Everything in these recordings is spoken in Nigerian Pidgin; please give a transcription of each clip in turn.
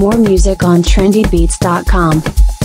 More music on trendybeats.com.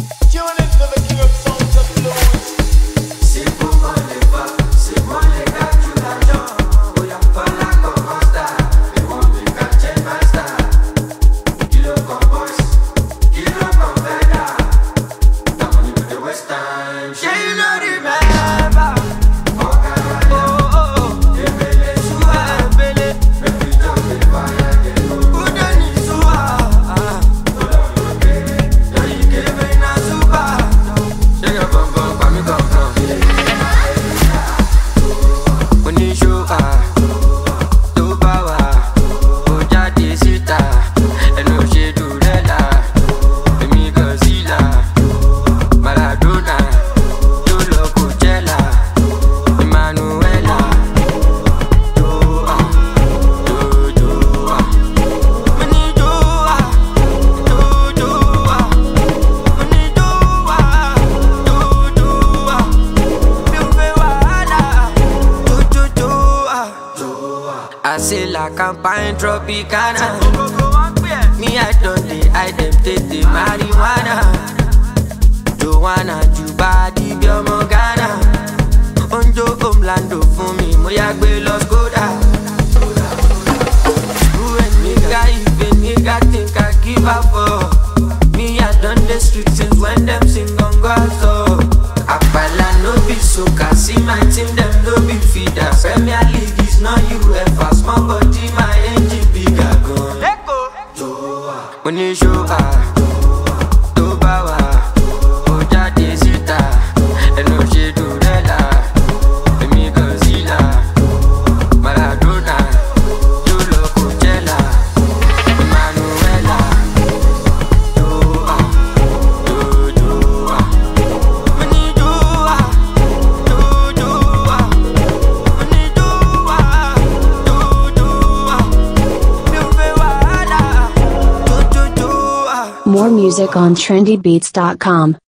I say la campagne Tropicana. Me I don't I them take the marijuana. Joanna, Juba, Dibia, Morgana. Onjo, Omlando, for me, Moya, Los Goda. Who and nigga, even nigga think I give up for. Me I done the street since when them sing on God, so Apala no be so, see my team, them no be feeder. Premier League is not UEFA, small body, my engine bigger gun. Let go. When you show to bawa, oja desita, eno she do rela, emi Godzilla, Maradona, Yolo Coachella, Emanuela, More music on trendybeats.com.